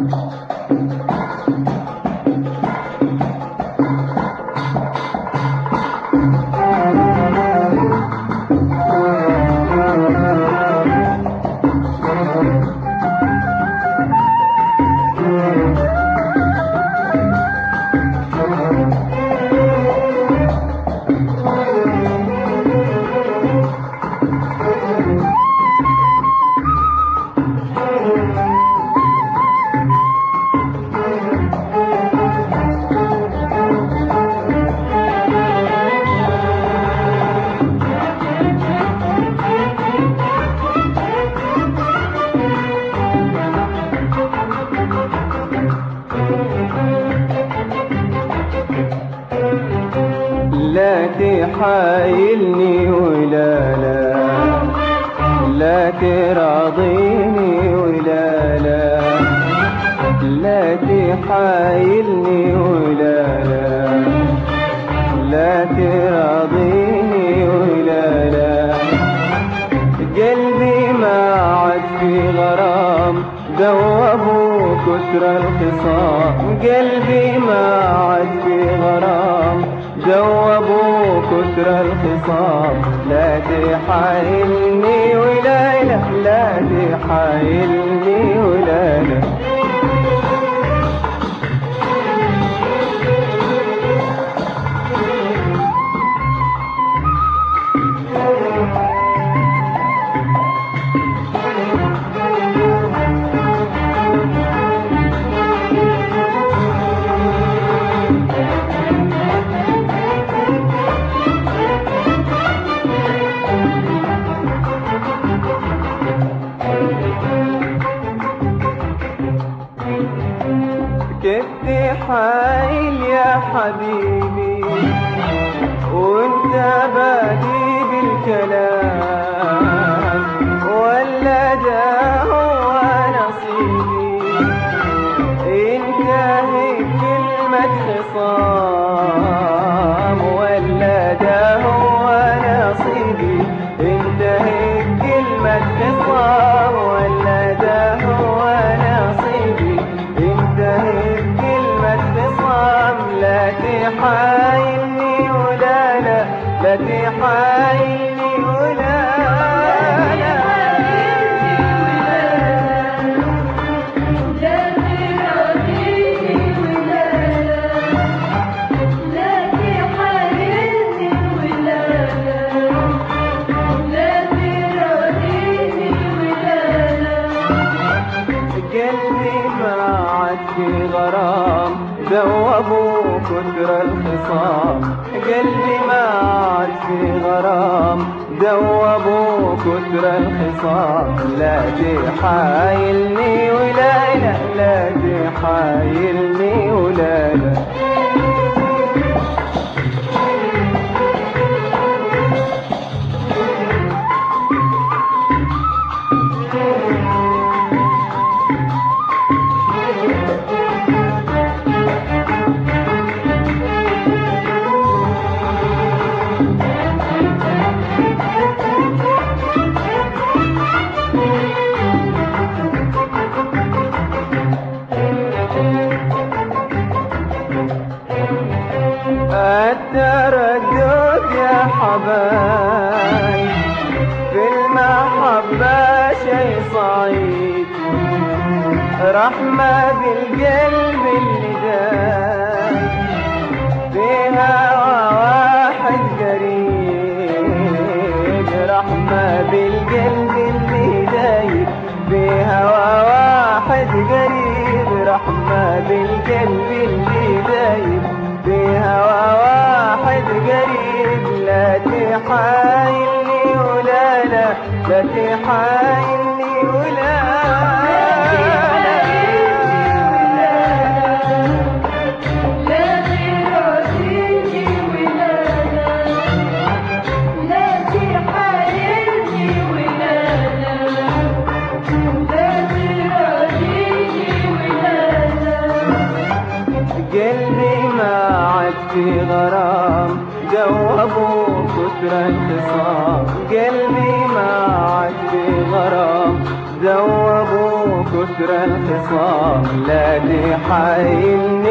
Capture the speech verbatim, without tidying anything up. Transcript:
لا تحايلني ولا لا، لا تراضيني ولا لا، لا تحايلني ولا لا، لا تراضيني ولا لا. قلبي ما عاد في غرام ذوبوا كثر الخصام، قلبي ما عاد في غرام ذوبوا كثر الخصام. لا تحايلني ولا لا، لا تحايلني ولا لا. كيف تحايل يا حبيبي وانت بادي بالكلام، ولا ده هو نصيبي انتهت كلمة خصام، ولا ده هو نصيبي انتهت كلمة خصام، ولا ده هو نصيبي انتهت كلمة خصام. لا تحايلني ولا لا، لا تحايلني ولا لا. قلبي ما عاد في غرام ذوبوا كثر الخصام، قلبي ما عاد في غرام ذوبوا كثر الخصام. لا تحايلني ولا لا، لا تحايلني ولا لا. التردد يا حبايب في المحبة شي صعيب، رحمة بالقلب اللي دايب فيها واحد قريب، رحمة بالقلب اللي دايب فيها واحد قريب، رحمة بالقلب اللي دايب فيها واحد قريب. لا تحايلني ولا لا، لا تحايلني ولا قلبي ما عاد في غرام ذوبوا كثر الخصام، قلبي ما عاد في غرام ذوبوا كتر الخصام لا دي حايلني